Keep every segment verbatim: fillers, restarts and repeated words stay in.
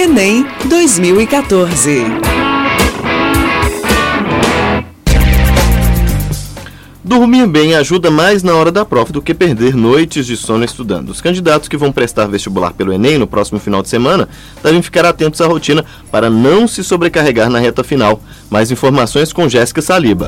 Enem dois mil e quatorze. Dormir bem ajuda mais na hora da prova do que perder noites de sono estudando. Os candidatos que vão prestar vestibular pelo Enem no próximo final de semana devem ficar atentos à rotina para não se sobrecarregar na reta final. Mais informações com Jéssica Saliba.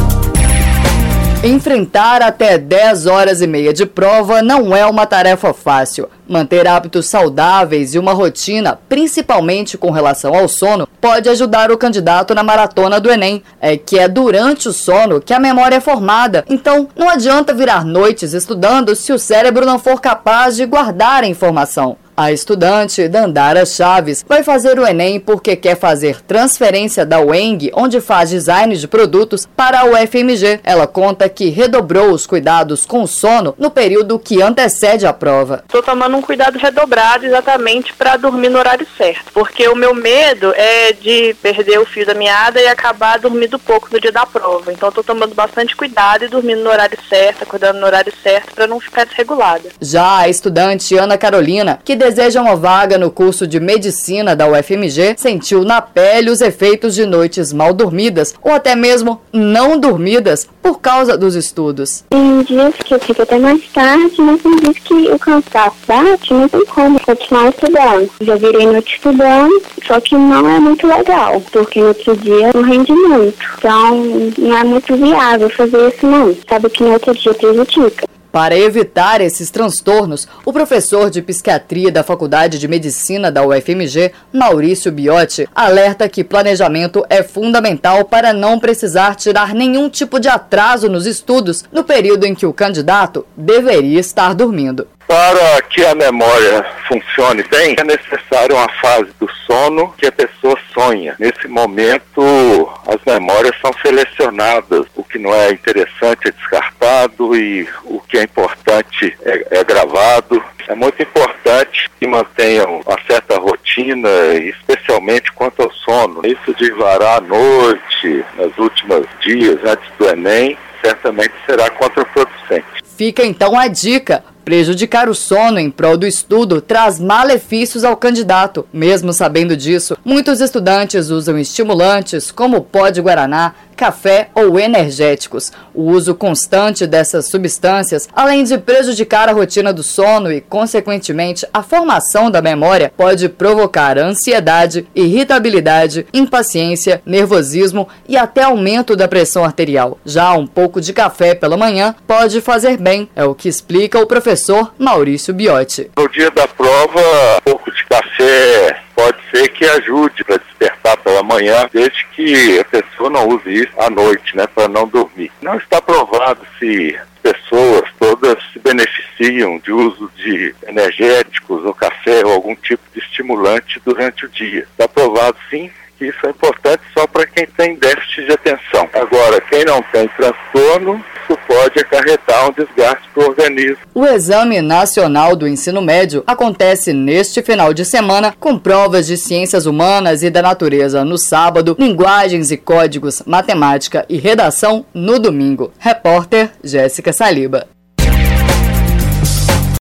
Enfrentar até dez horas e meia de prova não é uma tarefa fácil. Manter hábitos saudáveis e uma rotina, principalmente com relação ao sono, pode ajudar o candidato na maratona do Enem. É que é durante o sono que a memória é formada. Então, não adianta virar noites estudando se o cérebro não for capaz de guardar a informação. A estudante Dandara Chaves vai fazer o Enem porque quer fazer transferência da U E N G, onde faz design de produtos, para a U F M G. Ela conta que redobrou os cuidados com o sono no período que antecede a prova. Estou tomando um cuidado redobrado exatamente para dormir no horário certo, porque o meu medo é de perder o fio da meada e acabar dormindo pouco no dia da prova. Então estou tomando bastante cuidado e dormindo no horário certo, acordando no horário certo para não ficar desregulada. Já a estudante Ana Carolina, que deseja uma vaga no curso de medicina da U F M G, sentiu na pele os efeitos de noites mal dormidas ou até mesmo não dormidas por causa dos estudos. Tem dias que eu fico até mais tarde, mas tem dias que o cansaço bate, não tem como continuar estudando. Já virei noite estudando, só que não é muito legal, porque no outro dia não rende muito. Então não é muito viável fazer isso não. Sabe que no outro dia prejudica. Para evitar esses transtornos, o professor de psiquiatria da Faculdade de Medicina da U F M G, Maurício Biotti, alerta que planejamento é fundamental para não precisar tirar nenhum tipo de atraso nos estudos no período em que o candidato deveria estar dormindo. Para que a memória funcione bem, é necessário uma fase do sono que a pessoa sonha. Nesse momento, as memórias são selecionadas. O que não é interessante é descartado e o que é importante é, é gravado. É muito importante que mantenham uma certa rotina, especialmente quanto ao sono. Isso de varar à noite, nos últimos dias antes do Enem, certamente será contraproducente. Fica então a dica. Prejudicar o sono em prol do estudo traz malefícios ao candidato. Mesmo sabendo disso, muitos estudantes usam estimulantes como pó de guaraná, café ou energéticos. O uso constante dessas substâncias, além de prejudicar a rotina do sono e, consequentemente, a formação da memória, pode provocar ansiedade, irritabilidade, impaciência, nervosismo e até aumento da pressão arterial. Já um pouco de café pela manhã pode fazer bem, é o que explica o professor Professor Maurício Biotti. No dia da prova, um pouco de café pode ser que ajude para despertar pela manhã, desde que a pessoa não use isso à noite, né, para não dormir. Não está provado se pessoas todas se beneficiam de uso de energéticos ou café ou algum tipo de estimulante durante o dia. Está provado sim que isso é importante só para quem tem déficit de atenção. Agora, quem não tem transtorno, isso pode acarretar um desgaste para o organismo. O Exame Nacional do Ensino Médio acontece neste final de semana com provas de Ciências Humanas e da Natureza no sábado, Linguagens e Códigos, Matemática e Redação no domingo. Repórter Jéssica Saliba.